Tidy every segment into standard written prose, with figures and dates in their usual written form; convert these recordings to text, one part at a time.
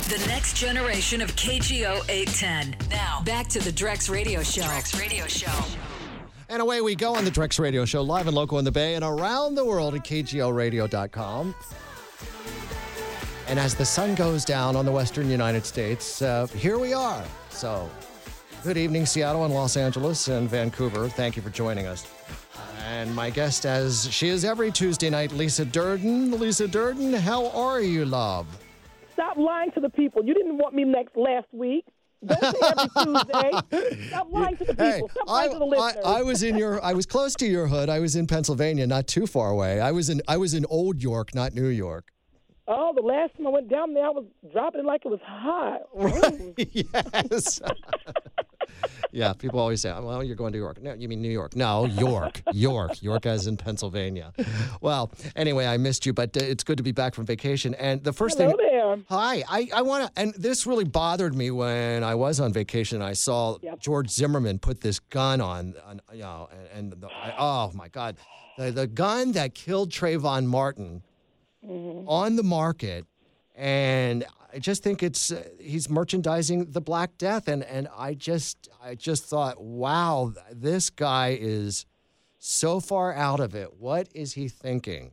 The next generation of KGO 810. Now, back to the Drex Radio Show. And away we go on the Drex Radio Show, live and local in the Bay and around the world at KGORadio.com. And as the sun goes down on the western United States, here we are. So, good evening, Seattle and Los Angeles and Vancouver. Thank you for joining us. And my guest, as she is every Tuesday night, Lisa Durden. Lisa Durden, how are you, love? Stop lying to the people. You didn't want me last week. Don't say every Tuesday. Stop lying to the people. Stop lying to the listeners. I was close to your hood. I was in Pennsylvania, not too far away. I was in Old York, not New York. Oh, the last time I went down there, I was dropping it like it was hot. Yes. Yeah, people always say, well, you're going to York. No, you mean New York. No, York. York as in Pennsylvania. Well, anyway, I missed you, but it's good to be back from vacation. And the first Hello thing... there. Hi. I want to... And this really bothered me when I was on vacation. I saw George Zimmerman put this gun on oh, my God. The gun that killed Trayvon Martin on the market, and... I just think he's merchandising the Black Death, and I just thought, wow, this guy is so far out of it. What is he thinking?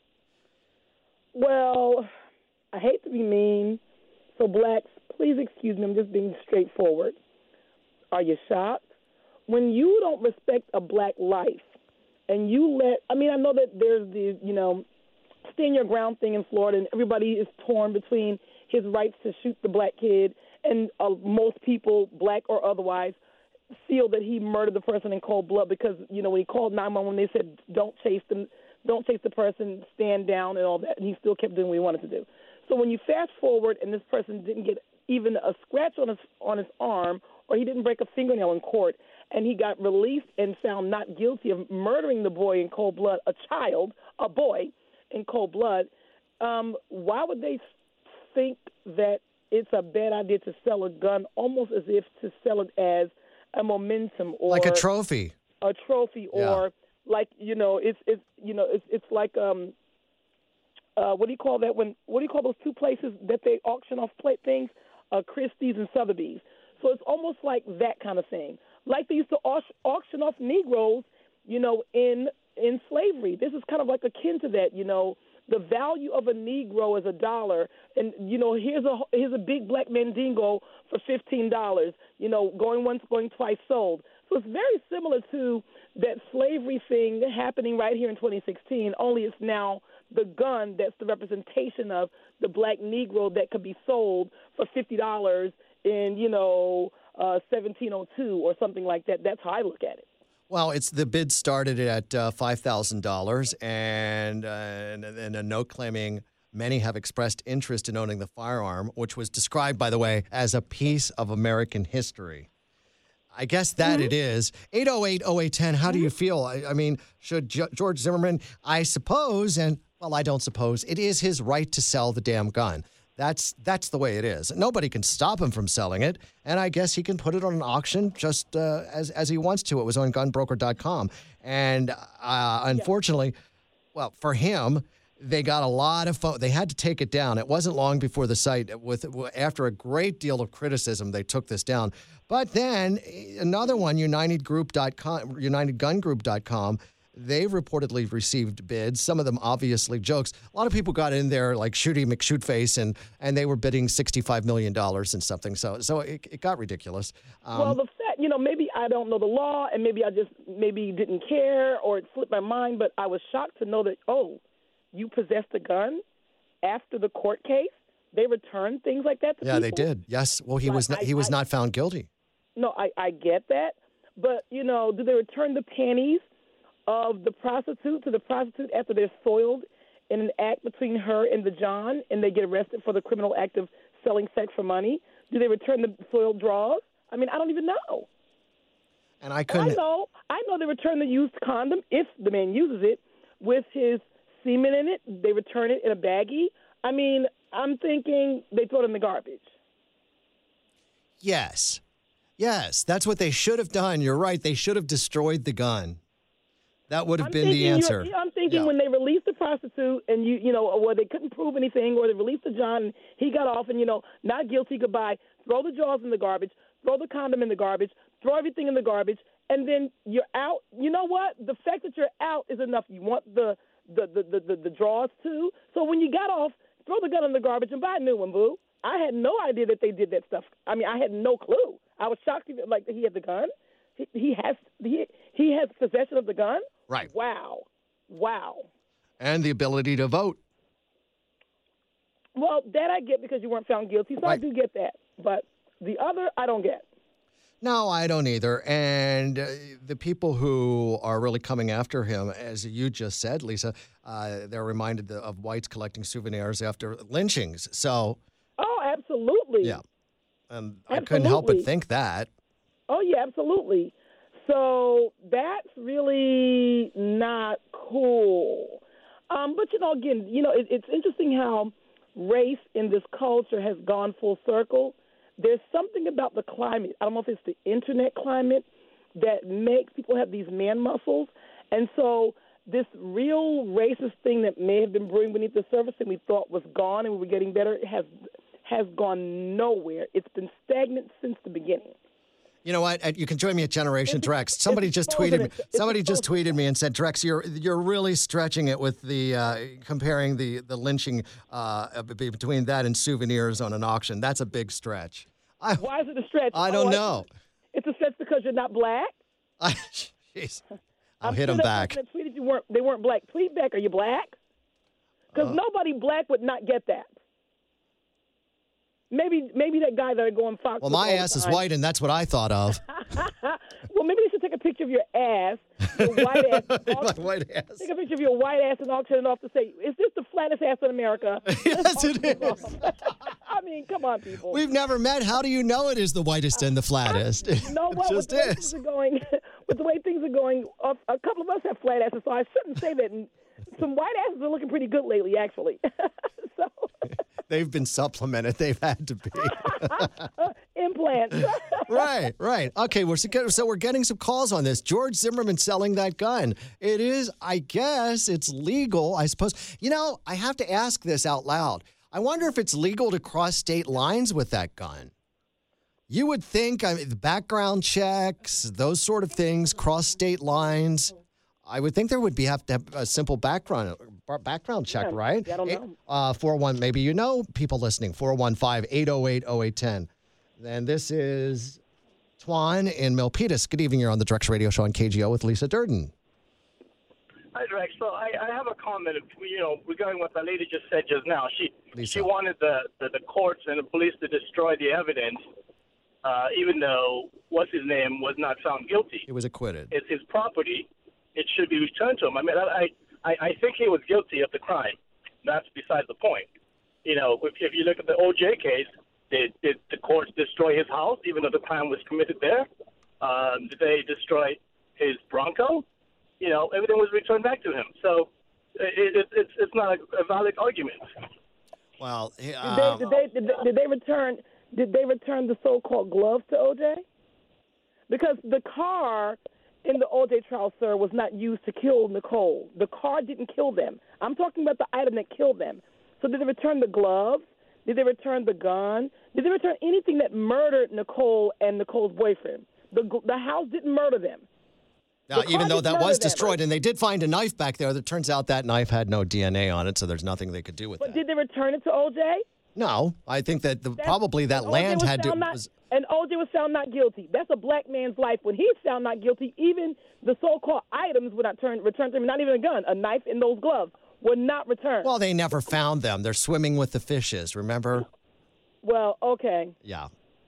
Well, I hate to be mean, so blacks, please excuse me. I'm just being straightforward. Are you shocked? When you don't respect a black life, and I know that there's the stand your ground thing in Florida, and everybody is torn between his rights to shoot the black kid, and most people, black or otherwise, feel that he murdered the person in cold blood because, when he called 911, they said, don't chase the person, stand down and all that, and he still kept doing what he wanted to do. So when you fast forward and this person didn't get even a scratch on his arm, or he didn't break a fingernail in court, and he got released and found not guilty of murdering the boy in cold blood, a boy in cold blood, why would they think that it's a bad idea to sell a gun, almost as if to sell it as a momentum or like a trophy, or like it's like what do you call that what do you call those two places that they auction off things, Christie's and Sotheby's? So it's almost like that kind of thing, like they used to auction off Negroes, in slavery. This is kind of like akin to that, The value of a Negro is $1, and here's a big black Mandingo for $15. Going once, going twice, sold. So it's very similar to that slavery thing happening right here in 2016. Only it's now the gun that's the representation of the black Negro that could be sold for $50 in 1702 or something like that. That's how I look at it. Well, the bid started at $5,000, and a note claiming many have expressed interest in owning the firearm, which was described, by the way, as a piece of American history. I guess that it is. 808-0810, how do you feel? I mean, should George Zimmerman, I suppose, and, well, I don't suppose, it is his right to sell the damn gun. That's the way it is. Nobody can stop him from selling it, and I guess he can put it on an auction just as he wants to. It was on gunbroker.com, and unfortunately, well, for him, they got a lot of they had to take it down. It wasn't long before the site, after a great deal of criticism, they took this down. But then another one, UnitedGunGroup.com, they reportedly received bids, some of them obviously jokes. A lot of people got in there like Shooty McShootface, and they were bidding $65 million and something. So it got ridiculous. Well, the fact, maybe I don't know the law, and maybe I just didn't care, or it slipped my mind, but I was shocked to know that, you possessed a gun after the court case? They returned things like that to people? Yeah, they did. Yes. Well, he was not found guilty. No, I get that. But, do they return the panties of the prostitute to the prostitute after they're soiled in an act between her and the John, and they get arrested for the criminal act of selling sex for money? Do they return the soiled drawers? I mean, I don't even know. And I couldn't. I know they return the used condom if the man uses it with his semen in it. They return it in a baggie. I mean, I'm thinking they throw it in the garbage. Yes, that's what they should have done. You're right. They should have destroyed the gun. That would have been the answer. I'm thinking when they released the prostitute and or they couldn't prove anything, or they released the John and he got off and not guilty, goodbye. Throw the jaws in the garbage, throw the condom in the garbage, throw everything in the garbage, and then you're out. You know what? The fact that you're out is enough. You want the draws too. So when you got off, throw the gun in the garbage and buy a new one, boo. I had no idea that they did that stuff. I mean, I had no clue. I was shocked that he had the gun. He has possession of the gun. Right. Wow. And the ability to vote. Well, that I get because you weren't found guilty, so right. I do get that. But the other, I don't get. No, I don't either. And the people who are really coming after him, as you just said, Lisa, they're reminded of whites collecting souvenirs after lynchings. So. Oh, absolutely. Yeah. And I couldn't help but think that. Oh, yeah, absolutely. So that's really not cool. But, again, it's interesting how race in this culture has gone full circle. There's something about the climate. I don't know if it's the internet climate that makes people have these man muscles. And so this real racist thing that may have been brewing beneath the surface and we thought was gone and we were getting better has gone nowhere. It's been stagnant since the beginning. You know what? You can join me at Generation Drex. Somebody just tweeted me and said, Drex, you're really stretching it with the comparing the lynching between that and souvenirs on an auction. That's a big stretch. Why is it a stretch? I don't know. It's a stretch because you're not black. Jeez, I'll hit him back. That tweeted they weren't black. Tweet back. Are you black? Because nobody black would not get that. Maybe that guy that are going Fox. Well, my ass is white, and that's what I thought of. Well, maybe you should take a picture of your ass, your white ass. My white ass. Take a picture of your white ass and auction it off to say, "Is this the flattest ass in America?" Yes, it is. I mean, come on, people. We've never met. How do you know it is the whitest and the flattest? You know what? It just is. With the way things are going, a couple of us have flat asses, so I shouldn't say that. And some white asses are looking pretty good lately, actually. So. They've been supplemented. They've had to be. Implants. Right. Okay, so we're getting some calls on this. George Zimmerman selling that gun. It is, I guess, it's legal, I suppose. I have to ask this out loud. I wonder if it's legal to cross state lines with that gun. You would think, the background checks, those sort of things, cross state lines. I would think there would have to have a simple background check, right? I don't know. 401, maybe people listening, 415-808-0810. Then this is Twan in Milpitas. Good evening. You're on the Drex Radio Show on KGO with Lisa Durden. Hi, Drex. So I have a comment, regarding what the lady just said just now. She wanted the courts and the police to destroy the evidence, even though what's-his-name was not found guilty. He was acquitted. It's his property. It should be returned to him. I mean, I think he was guilty of the crime. That's besides the point. If you look at the O.J. case, did the courts destroy his house even though the crime was committed there? Did they destroy his Bronco? Everything was returned back to him. So it's not a valid argument. Well, did they return the so-called gloves to O.J.? Because the car in the O.J. trial, sir, was not used to kill Nicole. The car didn't kill them. I'm talking about the item that killed them. So did they return the gloves? Did they return the gun? Did they return anything that murdered Nicole and Nicole's boyfriend? The house didn't murder them. Now, even though that was destroyed, and they did find a knife back there, it turns out that knife had no DNA on it, so there's nothing they could do with that. But did they return it to O.J.? No, I think that probably that land had to... And O.J. was found not guilty. That's a black man's life. When he's found not guilty, even the so-called items were not returned to him, not even a gun, a knife and those gloves were not returned. Well, they never found them. They're swimming with the fishes, remember? Well, okay. Yeah.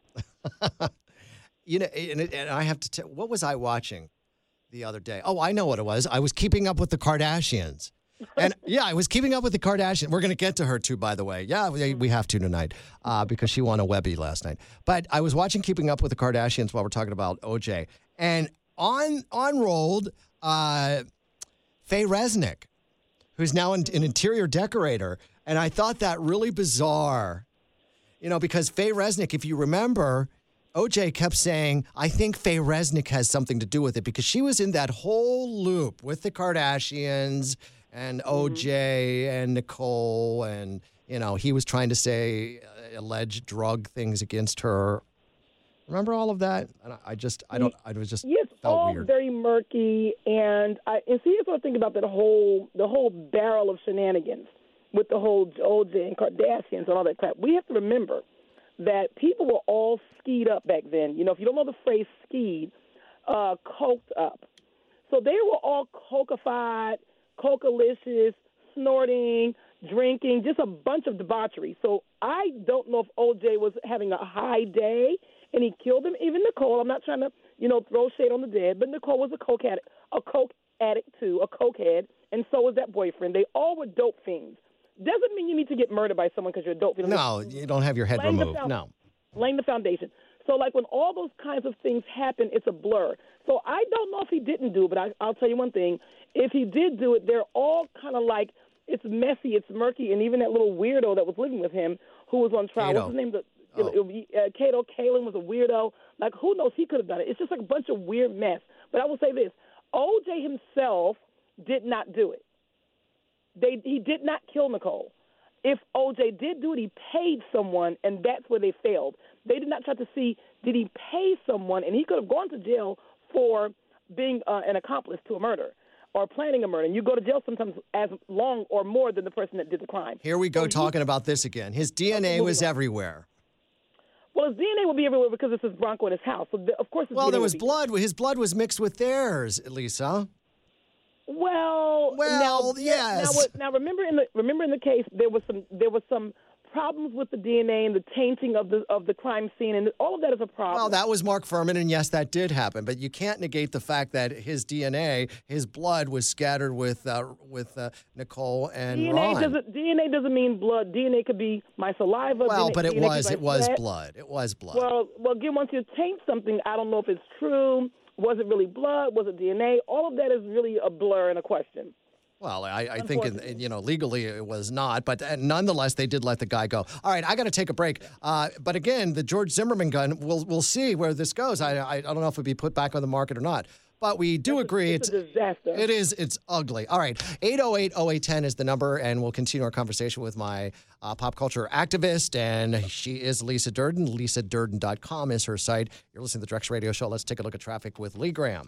And I have to tell, what was I watching the other day? Oh, I know what it was. I was keeping up with the Kardashians. And I was keeping up with the Kardashians. We're going to get to her too, by the way. Yeah, we have to tonight because she won a Webby last night. But I was watching Keeping Up with the Kardashians while we're talking about OJ. And on-rolled Faye Resnick, who's now an interior decorator. And I thought that really bizarre, because Faye Resnick, if you remember, OJ kept saying, I think Faye Resnick has something to do with it because she was in that whole loop with the Kardashians and OJ and Nicole. And, he was trying to say alleged drug things against her. Remember all of that? And I was just yes, felt all weird. very murky. And here's what I think about the whole barrel of shenanigans with the whole OJ and Kardashians and all that crap. We have to remember that people were all skied up back then. If you don't know the phrase skied, coked up. So they were all cokeified, cokalicious, snorting, drinking, just a bunch of debauchery. So I don't know if OJ was having a high day and he killed him. Even Nicole, I'm not trying to, throw shade on the dead, but Nicole was a coke addict too, a cokehead, and so was that boyfriend. They all were dope fiends. Doesn't mean you need to get murdered by someone because you're a dope fiend. No, you don't have your head removed. No. Laying the foundation. So, when all those kinds of things happen, it's a blur. So I don't know if he didn't do it, but I'll tell you one thing. If he did do it, they're all kind of it's messy, it's murky, and even that little weirdo that was living with him who was on trial. Kato. What's his name? Kato Kalin was a weirdo. Who knows? He could have done it. It's just a bunch of weird mess. But I will say this. OJ himself did not do it. He did not kill Nicole. If OJ did do it, he paid someone, and that's where they failed. They did not try to see, did he pay someone, and he could have gone to jail for being an accomplice to a murder or planning a murder. And you go to jail sometimes as long or more than the person that did the crime. Here we go talking about this again. His DNA was everywhere. Well, his DNA will be everywhere because it's his Bronco in his house. So, of course, there was blood. His blood was mixed with theirs, Lisa. Well, yes. Now, remember in the case there was some problems with the DNA and the tainting of the crime scene, and all of that is a problem. Well, that was Mark Furman, and yes, that did happen. But you can't negate the fact that his DNA, his blood, was scattered with Nicole and Ron. DNA doesn't mean blood. DNA could be my saliva. Well, DNA, but it DNA was blood. It was blood. Well, again, once you taint something, I don't know if it's true. Was it really blood? Was it DNA? All of that is really a blur and a question. Well, I think, legally it was not. But nonetheless, they did let the guy go. All right, I got to take a break. But again, the George Zimmerman gun, we'll see where this goes. I don't know if it'll be put back on the market or not. But we do agree it's a disaster. It is. It's ugly. All right, 808-0810 is the number, and we'll continue our conversation with my pop culture activist, and she is Lisa Durden. LisaDurden.com is her site. You're listening to the Drex Radio Show. Let's take a look at traffic with Lee Graham.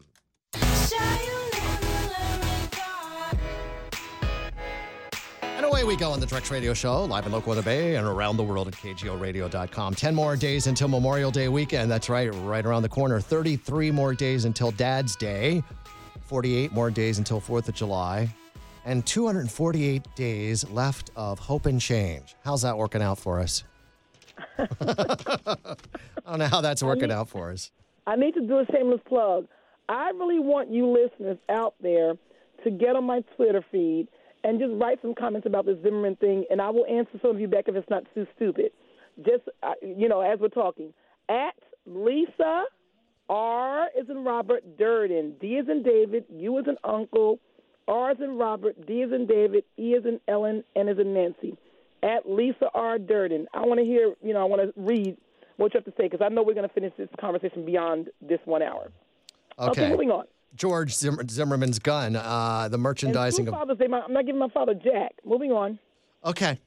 And away we go on the Drex Radio Show, live in local in the Bay and around the world at KGORadio.com. 10 more days until Memorial Day weekend. That's right around the corner. 33 more days until Dad's Day. 48 more days until 4th of July. And 248 days left of hope and change. How's that working out for us? I don't know how that's working out for us. I need to do a shameless plug. I really want you listeners out there to get on my Twitter feed and just write some comments about this Zimmerman thing, and I will answer some of you back if it's not too stupid. Just, as we're talking. At Lisa, R is in Robert, Durden, D is in David, U is in Uncle, R is in Robert, D is in David, E is in Ellen, N is in Nancy. At Lisa R. Durden. I want to hear, I want to read what you have to say because I know we're going to finish this conversation beyond this 1 hour. Okay, moving on. George Zimmerman's gun, the merchandising of... Father's Day, I'm not giving my father Jack. Moving on. Okay.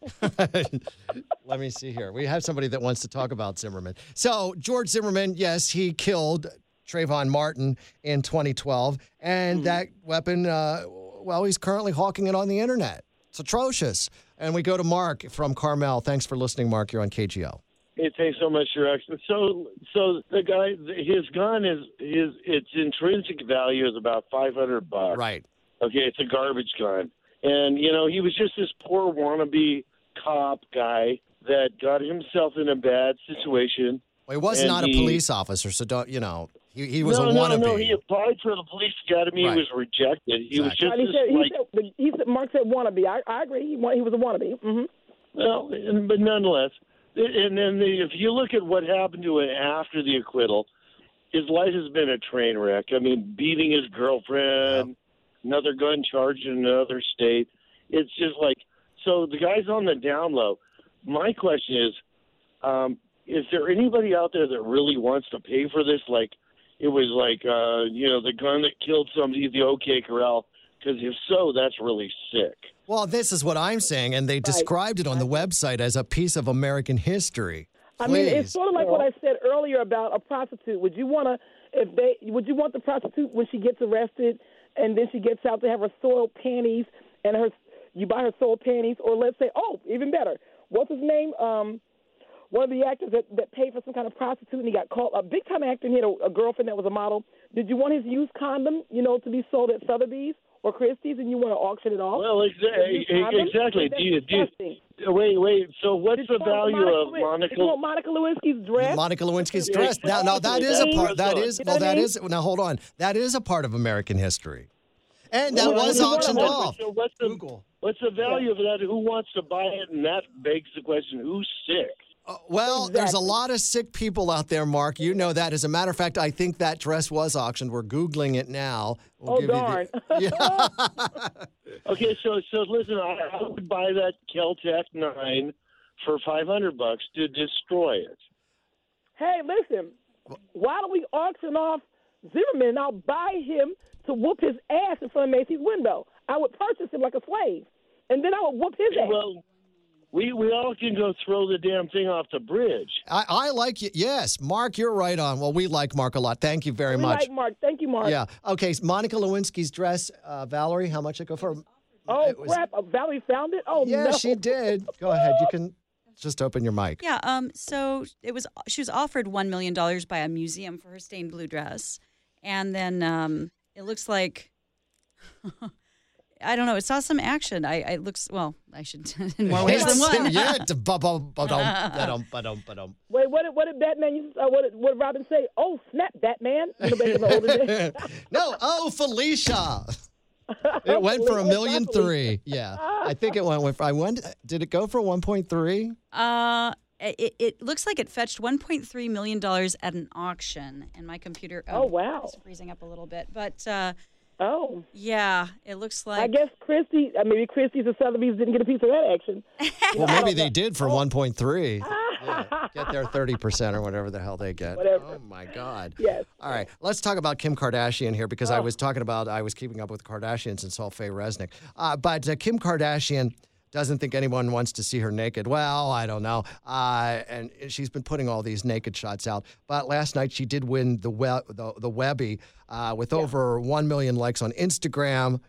Let me see here. We have somebody that wants to talk about Zimmerman. So, George Zimmerman, yes, he killed Trayvon Martin in 2012. And that weapon, he's currently hawking it on the internet. It's atrocious. And we go to Mark from Carmel. Thanks for listening, Mark. You're on KGO. Hey, thanks so much, Rex. So the guy, his gun its intrinsic value is about $500. Right. Okay, it's a garbage gun, and he was just this poor wannabe cop guy that got himself in a bad situation. Well, he was not a police officer, so don't he was a wannabe. No, he applied for the police academy. Right. He was rejected. He was just he said Mark said wannabe. I agree. He was a wannabe. Mm-hmm. Well, but nonetheless. And then if you look at what happened to him after the acquittal, his life has been a train wreck. I mean, beating his girlfriend, another gun charge in another state. It's just so the guy's on the down low. My question is is there anybody out there that really wants to pay for this? Like, it was like, the gun that killed somebody at the OK Corral? Because if so, that's really sick. Well, this is what I'm saying, and they described it on the website as a piece of American history. I mean, it's sort of like what I said earlier about a prostitute. Would you want the prostitute when she gets arrested and then she gets out to have her soiled panties and you buy her soiled panties, or let's say, even better, what's his name? One of the actors that paid for some kind of prostitute and he got caught, a big-time actor, and he had a girlfriend that was a model. Did you want his used condom, to be sold at Sotheby's or Christie's, and you want to auction it off? Well, exactly. Wait. So what's the value of Monica? You want Monica Lewinsky's dress? Monica Lewinsky's dress. Now that is a part. Now hold on. That is a part of American history, and that was auctioned off. So what's the value of that? Who wants to buy it? And that begs the question: who's sick? There's a lot of sick people out there, Mark. You know that. As a matter of fact, I think that dress was auctioned. We're Googling it now. Darn. Okay, so listen, I would buy that Kel-Tec 9 for $500 to destroy it. Hey, listen, why don't we auction off Zimmerman? I'll buy him to whoop his ass in front of Macy's window. I would purchase him like a slave, and then I would whoop his ass. Well, we all can go throw the damn thing off the bridge. I like you. Yes, Mark, you're right on. Well, we like Mark a lot. Thank you very much. We like Mark. Thank you, Mark. Yeah. Okay, Monica Lewinsky's dress, Valerie, how much it go for? Crap. Valerie found it? Oh, yeah, no. she did. Go ahead. You can just open your mic. Yeah, so she was offered $1 million by a museum for her stained blue dress. And then it looks like... I don't know. It saw some action. I should in more ways than one. Yeah. Wait, what did Batman? What did Robin say? Oh, snap, Batman! No. Felicia. It went for $1.3 million. Yeah, I think it went for. Did it go for 1.3? It looks like it fetched $1.3 million at an auction, and my computer. Oh wow! It's freezing up a little bit, but. Oh. Yeah, it looks like... I guess maybe Christie's or Sotheby's didn't get a piece of that action. Well, maybe they did for 1.3. Yeah, get their 30% or whatever the hell they get. Whatever. Oh, my God. Yes. All right, let's talk about Kim Kardashian here because I was keeping up with the Kardashians and saw Faye Resnick. But Kim Kardashian doesn't think anyone wants to see her naked. Well, I don't know. And she's been putting all these naked shots out. But last night she did win the Webby with over 1 million likes on Instagram.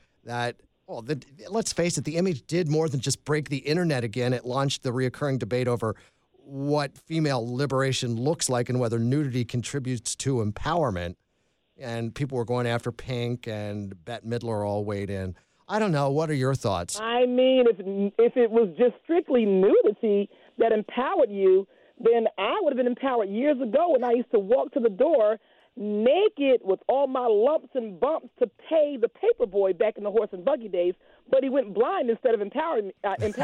Let's face it, the image did more than just break the internet again. It launched the reoccurring debate over what female liberation looks like and whether nudity contributes to empowerment. And people were going after Pink and Bette Midler all weighed in. I don't know. What are your thoughts? I mean, if it was just strictly nudity that empowered you, then I would have been empowered years ago when I used to walk to the door naked with all my lumps and bumps to pay the paper boy back in the horse and buggy days, but he went blind instead of empowering me. I mean,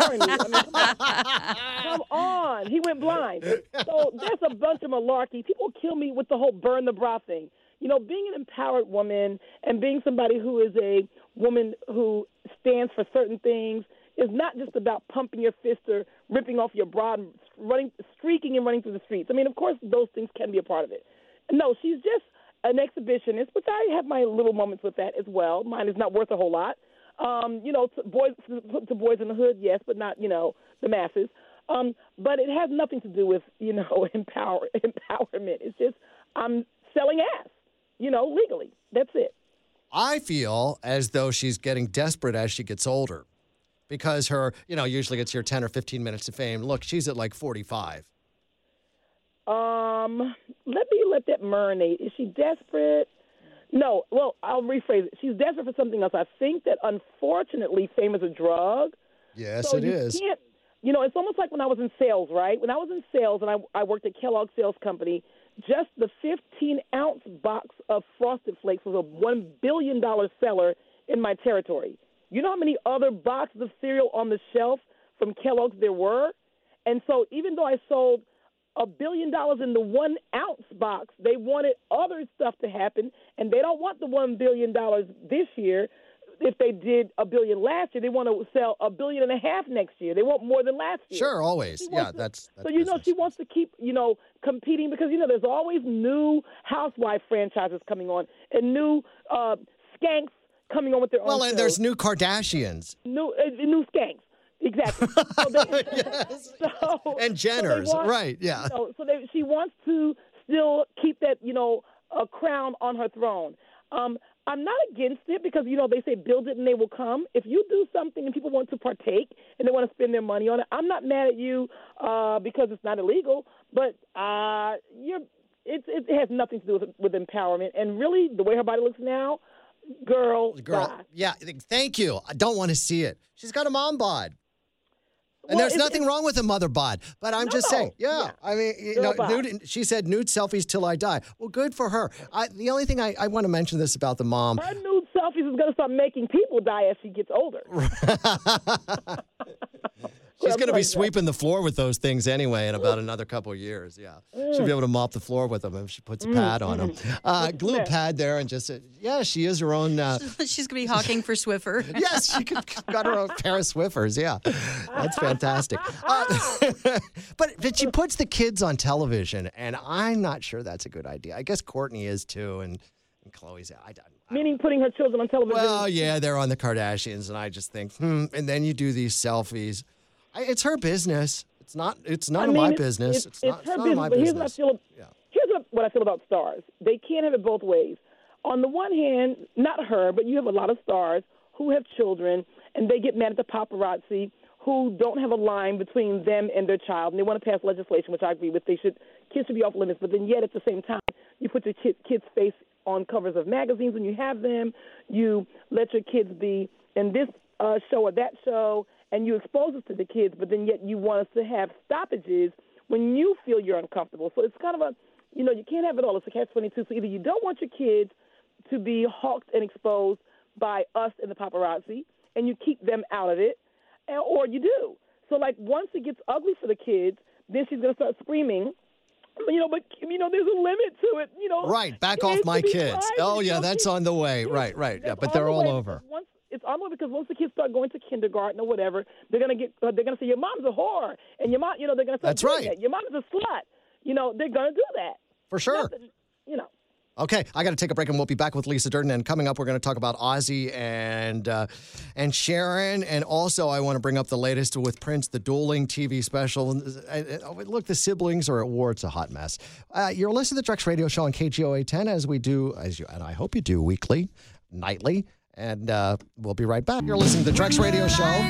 come on. He went blind. So that's a bunch of malarkey. People kill me with the whole burn the bra thing. Being an empowered woman and being somebody who is a woman who stands for certain things is not just about pumping your fist or ripping off your bra and streaking and running through the streets. I mean, of course, those things can be a part of it. No, she's just an exhibitionist, which I have my little moments with that as well. Mine is not worth a whole lot. To boys in the hood, yes, but not, the masses. But it has nothing to do with, empowerment. It's just I'm selling ass. Legally. That's it. I feel as though she's getting desperate as she gets older because her, usually gets your 10 or 15 minutes of fame. Look, she's at like 45. Let that marinate. Is she desperate? No. Well, I'll rephrase it. She's desperate for something else. I think that, unfortunately, fame is a drug. Yes, so it is. It's almost like when I was in sales, right? When I was in sales and I worked at Kellogg Sales Company, just the 15-ounce box of Frosted Flakes was a $1 billion seller in my territory. You know how many other boxes of cereal on the shelf from Kellogg's there were? And so even though I sold $1 billion in the 1-ounce box, they wanted other stuff to happen, and they don't want the $1 billion this year. if they did $1 billion last year, they want to sell $1.5 billion next year. They want more than last year. Sure, always. She Yeah, wants to- that's so you know business. she wants to keep competing because there's always new housewife franchises coming on and new skanks coming on with their own. Well, and shows. there's new Kardashians. new skanks. Exactly. So they, Yes. And so they Jenners, want- right, yeah. She wants to still keep that, a crown on her throne. I'm not against it because, they say build it and they will come. If you do something and people want to partake and they want to spend their money on it, I'm not mad at you because it's not illegal. But it has nothing to do with empowerment. And really, the way her body looks now, girl, bye. Yeah, thank you. I don't want to see it. She's got a mom bod. And Well, there's nothing wrong with a mother bod, but I'm just saying, yeah. I mean, Girl bod. she said nude selfies till I die. Well, good for her. The only thing I want to mention this about the mom. Her nude selfies is going to start making people die as she gets older. She's going to be like that. sweeping the floor with those things anyway in about another couple of years. Yeah. She'll be able to mop the floor with them if she puts a pad on them. Glue a pad there and just, she is her own. She's going to be hawking for Swiffer. Yes, she got her own pair of Swiffers. Yeah, that's fantastic. But she puts the kids on television, and I'm not sure that's a good idea. I guess Courtney is too, and Khloe's. Meaning putting her children on television. Well, yeah, they're on the Kardashians, and I just think, and then you do these selfies. It's her business. It's not. It's none of my business. It's her none business. of my But business. Here's what I feel about stars. They can't have it both ways. On the one hand, not her, but you have a lot of stars who have children, and they get mad at the paparazzi who don't have a line between them and their child, and they want to pass legislation, which I agree with. Kids should be off limits, but then yet at the same time, you put your kid's face on covers of magazines when you have them. You let your kids be in this show or that show, and you expose us to the kids, but then yet you want us to have stoppages when you feel you're uncomfortable. So it's kind of you can't have it all. It's a catch-22. So either you don't want your kids to be hawked and exposed by us and the paparazzi, and you keep them out of it, or you do. So, once it gets ugly for the kids, then she's going to start screaming. But there's a limit to it. Right, back It off needs my to be kids. private. Oh, yeah, that's on the way. Right. Yeah, but they're all over. It's on the way because once the kids start going to kindergarten or whatever, they're gonna say your mom's a whore, and your mom, they're gonna start That's doing right. that. Your mom's a slut. They're gonna do that. For sure. Nothing. Okay, I got to take a break, and we'll be back with Lisa Durden. And coming up, we're going to talk about Ozzy and Sharon, and also I want to bring up the latest with Prince, the dueling TV special. Look, the siblings are at war. It's a hot mess. You're listening to the Drex Radio Show on KGO 810, as we do, and I hope you do weekly, nightly, and we'll be right back. You're listening to the Drex Radio Show.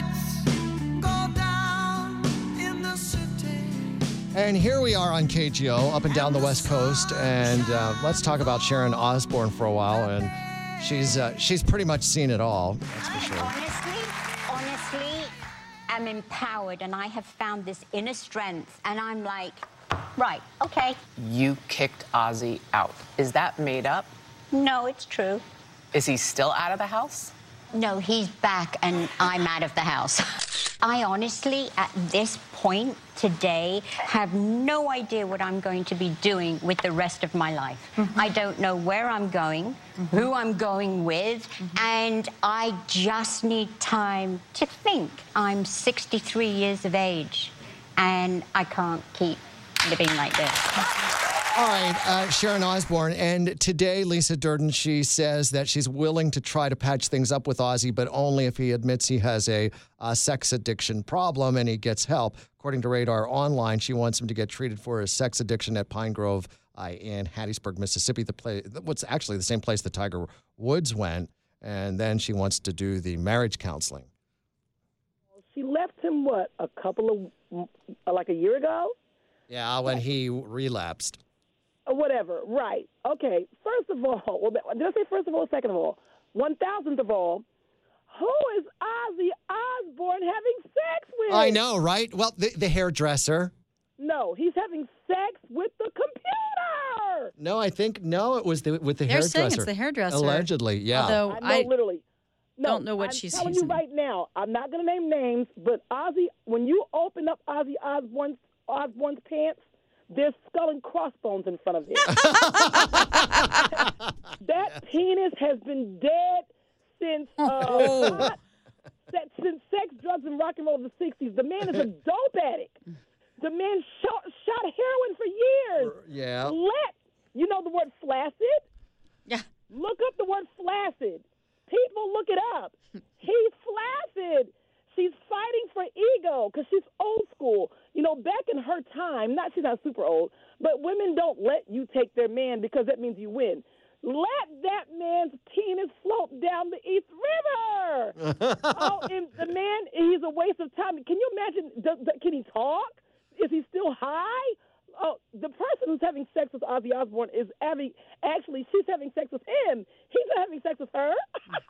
And here we are on KGO, up and down the West Coast, and let's talk about Sharon Osbourne for a while. And she's pretty much seen it all, that's for sure. Honestly, I'm empowered, and I have found this inner strength, and I'm like, right, okay. You kicked Ozzy out. Is that made up? No, it's true. Is he still out of the house? No, he's back, and I'm out of the house. I honestly, at this point today, have no idea what I'm going to be doing with the rest of my life. I don't know where I'm going, who I'm going with, and I just need time to think. I'm 63 years of age, and I can't keep living like this. All right, Sharon Osbourne, and today Lisa Durden, she says that she's willing to try to patch things up with Ozzy, but only if he admits he has a sex addiction problem and he gets help. According to Radar Online, she wants him to get treated for his sex addiction at Pine Grove in Hattiesburg, Mississippi, what's actually the same place that Tiger Woods went, and then she wants to do the marriage counseling. She left him, like a year ago? Yeah, when he relapsed. Or whatever, right. Okay, first of all, did I say first of all or second of all? 1,000th of all, who is Ozzy Osbourne having sex with? I know, right? Well, the hairdresser. No, he's having sex with the computer. No, it was with the They're hairdresser. saying it's the hairdresser. Allegedly, yeah. Although I know, literally. No, don't know what I'm she's telling using. you right now, I'm not going to name names, but Ozzy, when you open up Ozzy Osbourne's pants, there's skull and crossbones in front of him. That penis has been dead since Oh. since sex, drugs, and rock and roll of the 60s. The man is a dope addict. The man shot heroin for years. Yeah. You know the word flaccid? Yeah. Look up the word flaccid. People, look it up. He's flaccid. She's fighting for ego because she's old school. You know, back in her time, she's not super old, but women don't let you take their man because that means you win. Let that man's penis float down the East River. And the man, he's a waste of time. Can you imagine, can he talk? Is he still high? Oh, the person who's having sex with Ozzy Osbourne is she's having sex with him. He's not having sex with her.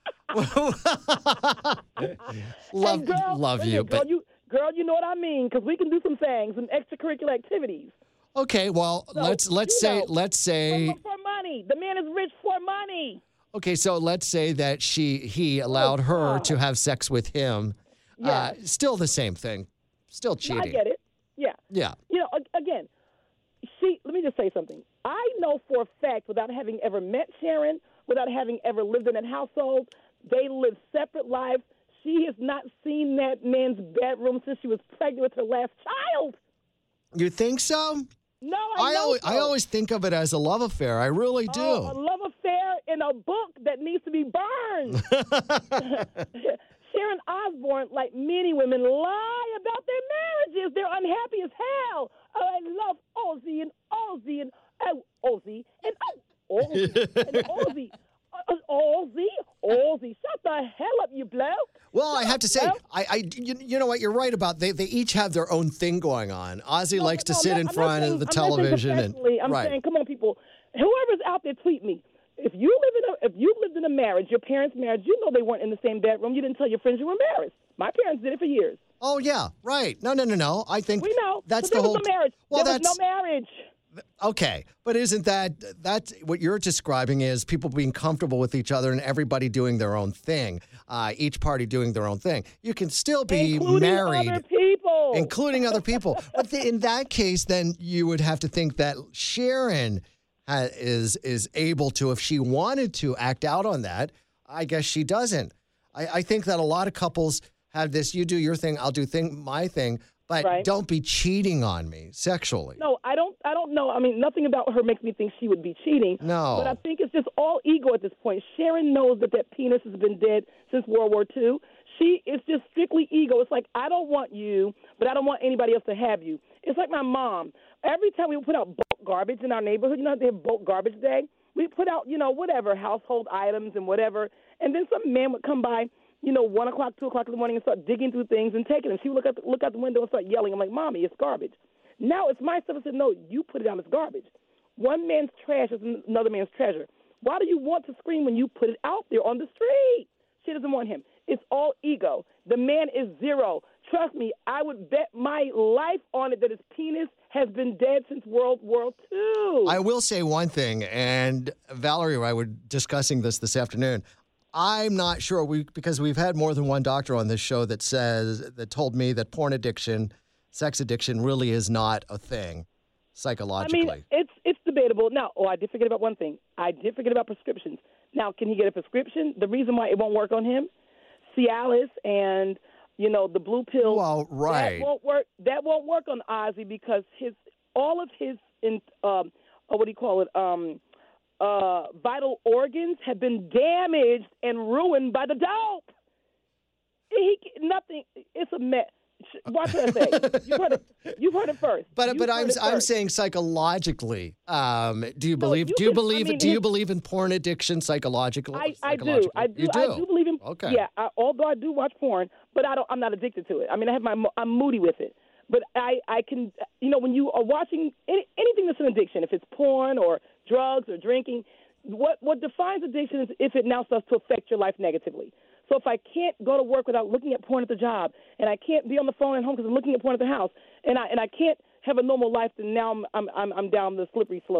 Love you. But Girl, you know what I mean, because we can do some things and extracurricular activities. okay, well, So, let's say for money. The man is rich for money. okay, so let's say that he allowed her to have sex with him. Yeah. Still the same thing. Still No, cheating. I get it. Yeah. Yeah. You know, again, let me just say something. I know for a fact, without having ever met Sharon, without having ever lived in that household, they live separate lives. She has not seen that man's bedroom since she was pregnant with her last child. You think so? No, I know so. I always think of it as a love affair. I really do. Oh, a love affair in a book that needs to be burned. Sharon Osbourne, like many women, lie about their marriages. They're unhappy as hell. Oh, I love Ozzy and Ozzy and Ozzy and Ozzy and Ozzy. Ozzy, shut the hell up, you bloke. Well, I have to say, you know what? You're right about they each have their own thing going on. Ozzy likes to sit in front of the television, and I'm saying, come on, people, whoever's out there, tweet me. If you lived in a marriage, your parents' marriage, you know they weren't in the same bedroom. You didn't tell your friends you were embarrassed. My parents did it for years. Oh yeah, right. No. I think We know. that's but the there whole. was no marriage. Well, there was no marriage. Okay, but isn't that's what you're describing is people being comfortable with each other and everybody doing their own thing, each party doing their own thing. You can still be including married, other people. including other people. But in that case, then you would have to think that Sharon is able to, if she wanted to, act out on that. I guess she doesn't. I think that a lot of couples have this: you do your thing, I'll do my thing. But Right. don't be cheating on me sexually. No, I don't know. I mean, nothing about her makes me think she would be cheating. No. But I think it's just all ego at this point. Sharon knows that penis has been dead since World War II. It's just strictly ego. It's like, I don't want you, but I don't want anybody else to have you. It's like my mom. Every time we put out bulk garbage in our neighborhood, you know how they have bulk garbage day? We put out, whatever, household items and whatever. And then some man would come by, 1 o'clock, 2 o'clock in the morning and start digging through things and taking them. She would look out the window and start yelling. I'm like, Mommy, it's garbage. Now it's my stuff. I said, no, you put it down as garbage. One man's trash is another man's treasure. Why do you want to scream when you put it out there on the street? She doesn't want him. It's all ego. The man is zero. Trust me, I would bet my life on it that his penis has been dead since World War II. I will say one thing, and Valerie and I were discussing this afternoon. I'm not sure because we've had more than one doctor on this show that told me that porn addiction, sex addiction really is not a thing psychologically. I mean, it's debatable. Now, I did forget about one thing. I did forget about prescriptions. Now, can he get a prescription? The reason why it won't work on him, Cialis and the blue pill. Well, right. That won't work. That won't work on Ozzy because all of his vital organs have been damaged and ruined by the dope. Nothing. It's a mess. Watch what I say. You've heard it first. But I'm saying psychologically. Do you believe in porn addiction psychologically? I do. I do believe in. Okay. Yeah. Although I do watch porn, but I'm not addicted to it. I mean, I'm moody with it. But I can, when you are watching anything that's an addiction, if it's porn or drugs or drinking, what defines addiction is if it now starts to affect your life negatively. So if I can't go to work without looking at porn at the job, and I can't be on the phone at home because I'm looking at porn at the house, and I can't have a normal life, then now I'm down the slippery slope.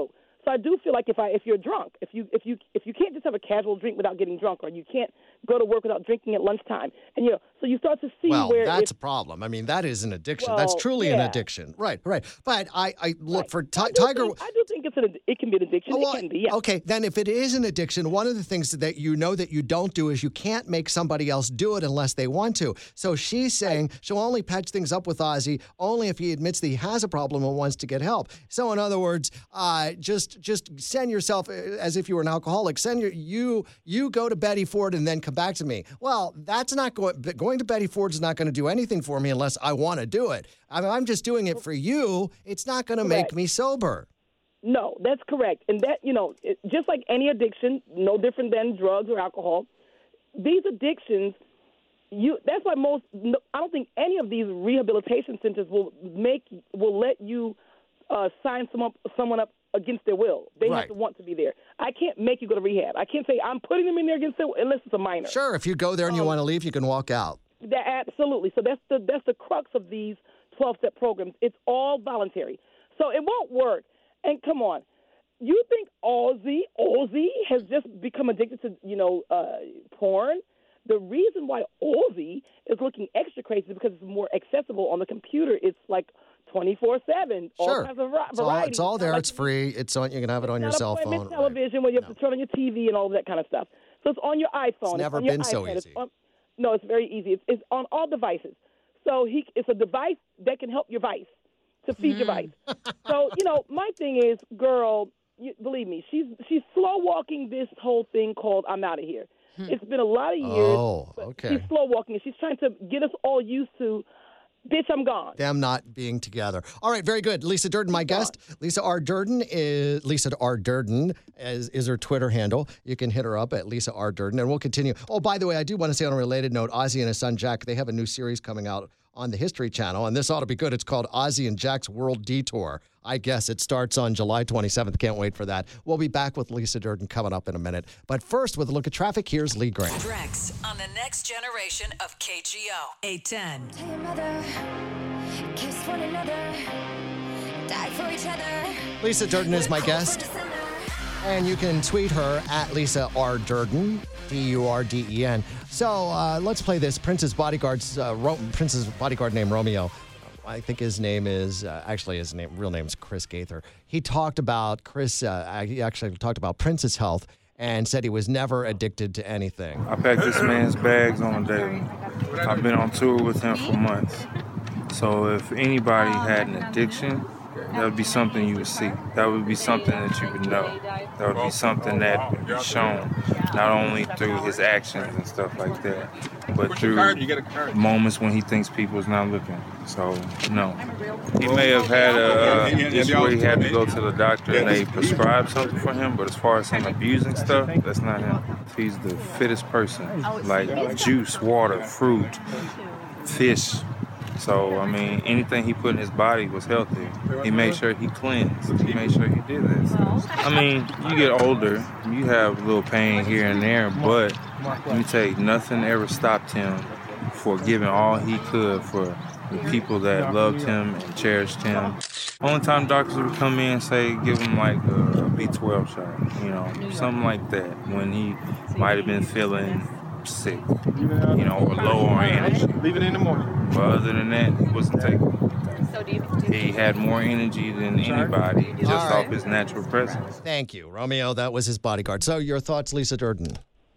So I do feel like if you're drunk, if you can't just have a casual drink without getting drunk, or you can't go to work without drinking at lunchtime, and so you start to see well, where that's a problem. I mean, that is an addiction. That's truly an addiction. Right. But I look for Tiger. I do think it can be an addiction. Well, it can be. Yeah. Okay, then if it is an addiction, one of the things that that you don't do is you can't make somebody else do it unless they want to. So she's saying she'll only patch things up with Ozzy only if he admits that he has a problem and wants to get help. So in other words, just send yourself as if you were an alcoholic. You go to Betty Ford and then come back to me. Well, that's not going to Betty Ford is not going to do anything for me unless I want to do it. I mean, I'm just doing it for you. It's not going to make me sober. No, that's correct. And that, just like any addiction, no different than drugs or alcohol, these addictions, that's why I don't think any of these rehabilitation centers will let you sign someone up against their will. They have to want to be there. I can't make you go to rehab. I can't say I'm putting them in there against their will unless it's a minor. Sure, if you go there and you want to leave, you can walk out. Absolutely. So that's the crux of these 12-step programs. It's all voluntary. So it won't work. And come on, you think Ozzy has just become addicted to, porn? The reason why Ozzy is looking extra crazy is because it's more accessible on the computer. It's like 24/7. All kinds of variety. It's all there. It's free. You can have it on your cell phone. Television where you have to turn on your TV and all of that kind of stuff. So it's on your iPhone. It's never been so easy. No, it's very easy. It's on all devices. So it's a device that can help your vice, to feed your vice. So, my thing is, girl, believe me, she's slow walking this whole thing called I'm Out of Here. It's been a lot of years. Oh, okay. She's slow walking it. She's trying to get us all used to, bitch, I'm gone. Them not being together. All right, very good. Lisa Durden, my guest. Lisa R. Durden is her Twitter handle. You can hit her up at Lisa R. Durden, and we'll continue. Oh, by the way, I do want to say on a related note, Ozzy and his son Jack, they have a new series coming out on the History Channel, and this ought to be good. It's called Ozzy and Jack's World Detour. I guess it starts on July 27th. Can't wait for that. We'll be back with Lisa Durden coming up in a minute. But first, with a look at traffic, here's Lee Grant. Drex on the next generation of KGO 810. Tell your mother, kiss one another, die for each other. Lisa Durden is my guest. And you can tweet her at Lisa R. Durden, D-U-R-D-E-N. So let's play this. Prince's bodyguard named Romeo. I think his name is, real name is Chris Gaither. He talked about Prince's health and said he was never addicted to anything. I pack this man's bags on a daily. I've been on tour with him for months. So if anybody had an addiction, that would be something you would see. That would be something that you would know. That would be something that would be shown, not only through his actions and stuff like that, but through moments when he thinks people's not looking. So, no. He may have had a issue where he had to go to the doctor and they prescribed something for him, but as far as him abusing stuff, that's not him. He's the fittest person, like juice, water, fruit, fish. So, anything he put in his body was healthy. He made sure he cleansed. He made sure he did that. You get older, you have a little pain here and there, but you take nothing ever stopped him for giving all he could for the people that loved him and cherished him. Only time doctors would come in and say, give him like a B12 shot, something like that, when he might have been feeling sick, or low on energy. Leave it in the morning. But other than that, he wasn't taking. He had more energy than anybody, just off his natural presence. Thank you, Romeo. That was his bodyguard. So your thoughts, Lisa Durden?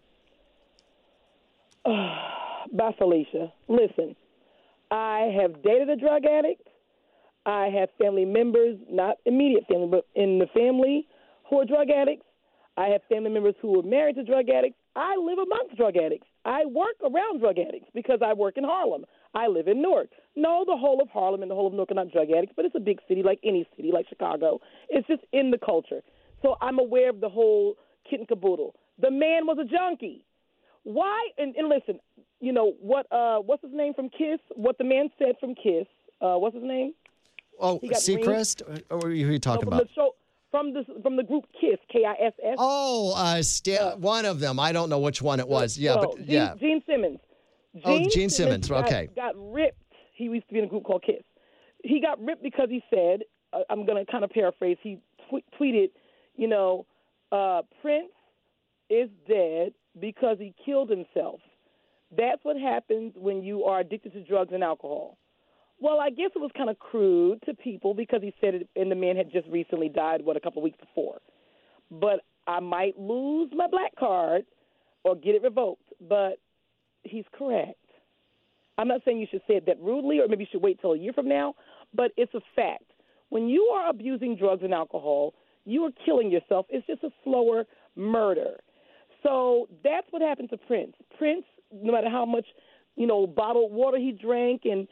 Bye, Felicia. Listen, I have dated a drug addict. I have family members, not immediate family, but in the family who are drug addicts. I have family members who are married to drug addicts. I live amongst drug addicts. I work around drug addicts because I work in Harlem. I live in Newark. No, the whole of Harlem and the whole of Newark are not drug addicts, but it's a big city like any city, like Chicago. It's just in the culture. So I'm aware of the whole kit and caboodle. The man was a junkie. Why? And listen, what's his name from Kiss? What the man said from Kiss. What's his name? Oh, Seacrest? Or who are you talking about? From the group Kiss, K-I-S-S. Oh, one of them. I don't know which one it was. Gene Simmons. Gene Simmons. Okay. Got ripped. He used to be in a group called Kiss. He got ripped because he said, I'm going to kind of paraphrase, he tweeted, Prince is dead because he killed himself. That's what happens when you are addicted to drugs and alcohol. Well, I guess it was kind of crude to people because he said it, and the man had just recently died, a couple of weeks before. But I might lose my black card or get it revoked, but he's correct. I'm not saying you should say it that rudely or maybe you should wait till a year from now, but it's a fact. When you are abusing drugs and alcohol, you are killing yourself. It's just a slower murder. So that's what happened to Prince. Prince, no matter how much, bottled water he drank and,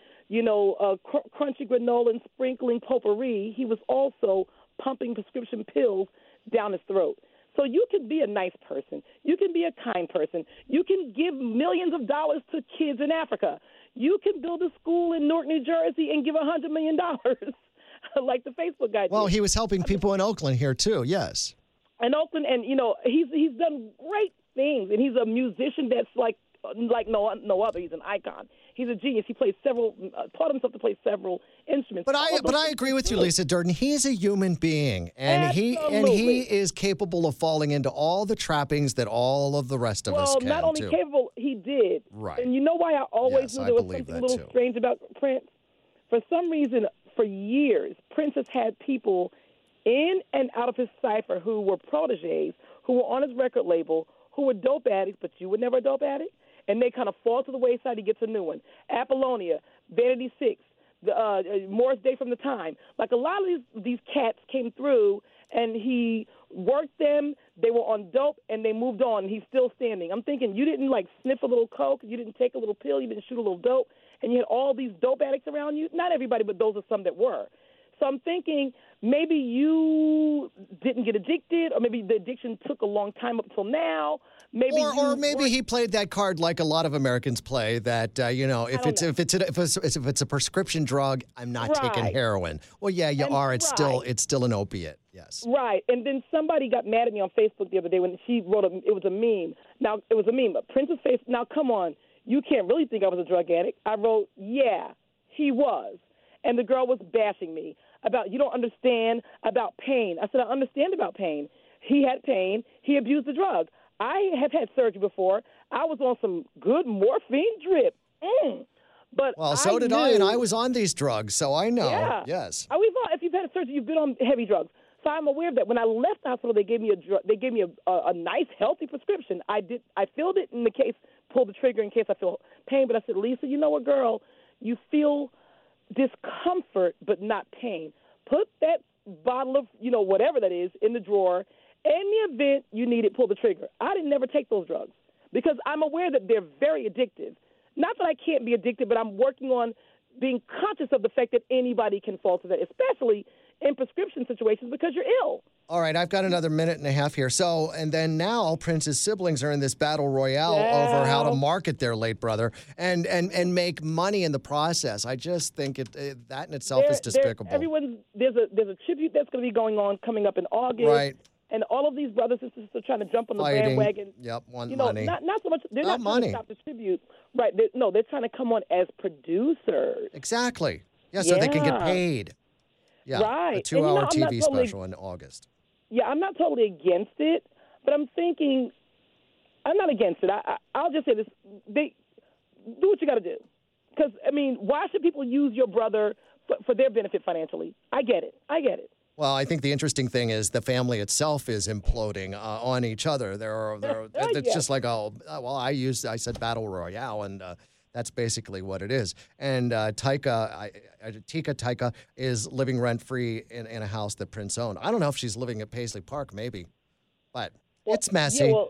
crunchy granola and sprinkling potpourri, he was also pumping prescription pills down his throat. So you can be a nice person. You can be a kind person. You can give millions of dollars to kids in Africa. You can build a school in Newark, New Jersey, and give $100 million, like the Facebook guy did. Well, he was helping people in Oakland here, too, yes. In Oakland, and, he's done great things, and he's a musician that's like no other. He's an icon. He's a genius. He plays taught himself to play several instruments. But I agree with you, Lisa Durden. He's a human being, and he is capable of falling into all the trappings that all of the rest of us can. Well, not only capable, he did. Right. And you know why I always knew there was something a little strange about Prince? For some reason, for years, Prince has had people in and out of his cipher who were protégés, who were on his record label, who were dope addicts, but you were never a dope addict. And they kind of fall to the wayside. He gets a new one. Apollonia, Vanity Six, Morris Day from the Time. Like a lot of these cats came through, and he worked them. They were on dope, and they moved on. And he's still standing. I'm thinking you didn't sniff a little coke, you didn't take a little pill, you didn't shoot a little dope, and you had all these dope addicts around you. Not everybody, but those are some that were. So I'm thinking maybe you didn't get addicted, or maybe the addiction took a long time up till now. Maybe or maybe he played that card like a lot of Americans play. That if it's a prescription drug, I'm not taking heroin. Well, yeah, you are. It's still an opiate. Yes. Right. And then somebody got mad at me on Facebook the other day when she wrote it was a meme. Now it was a meme, but Prince's face. Now come on, you can't really think I was a drug addict. I wrote, yeah, he was, and the girl was bashing me about you don't understand about pain. I said I understand about pain. He had pain. He abused the drug. I have had surgery before. I was on some good morphine drip. But so did I, and I was on these drugs, so I know. Yeah. Yes. If you've had surgery, you've been on heavy drugs. So I'm aware of that. When I left the hospital, they gave me a nice, healthy prescription. I filled it in the case, pulled the trigger in case I feel pain. But I said, Lisa, you know what, girl? You feel discomfort but not pain. Put that bottle of, whatever that is in the drawer. In the event you need it, pull the trigger. I didn't never take those drugs because I'm aware that they're very addictive. Not that I can't be addicted, but I'm working on being conscious of the fact that anybody can fall to that, especially in prescription situations because you're ill. All right, I've got another minute and a half here. So, and then now Prince's siblings are in this battle royale over how to market their late brother and make money in the process. I just think that in itself is despicable. There's a tribute that's going to be going on coming up in August. Right. And all of these brothers and sisters are trying to jump on the bandwagon. Yep, want money. Not so much. They're not trying to stop the tribute. Right. They're trying to come on as producers. Exactly. Yeah, so they can get paid. Yeah, right. A 2-hour TV special in August. Yeah, I'm not totally against it, but I'm thinking, I'm not against it. I'll just say this. Do what you got to do. Because, why should people use your brother for their benefit financially? I get it. Well, I think the interesting thing is the family itself is imploding on each other. It's just like, I said battle royale, and that's basically what it is. And Tika is living rent-free in a house that Prince owned. I don't know if she's living at Paisley Park, maybe, but it's messy. Yeah,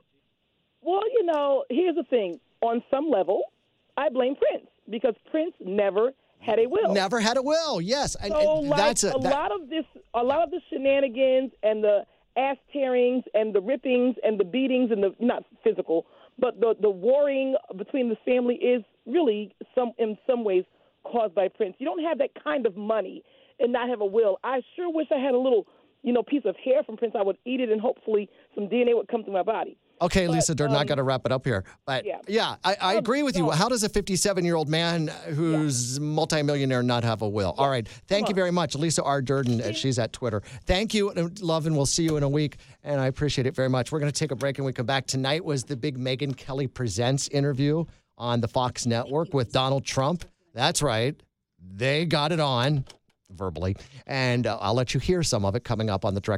well, here's the thing. On some level, I blame Prince because Prince never had a will. Never had a will. Yes, and that's a lot of the shenanigans and the ass tearings and the rippings and the beatings and the not physical, but the warring between the family is really in some ways caused by Prince. You don't have that kind of money and not have a will. I sure wish I had a little, piece of hair from Prince. I would eat it and hopefully some DNA would come through my body. Okay, But, Lisa Durden, I got to wrap it up here. But yeah, I agree with you. How does a 57-year-old man who's multimillionaire not have a will? All right. Thank you very much. Lisa R. Durden, she's at Twitter. Thank you, love, and we'll see you in a week. And I appreciate it very much. We're going to take a break and we come back. Tonight was the big Megyn Kelly Presents interview on the Fox Network with Donald Trump. That's right. They got it on verbally. And I'll let you hear some of it coming up on the Direct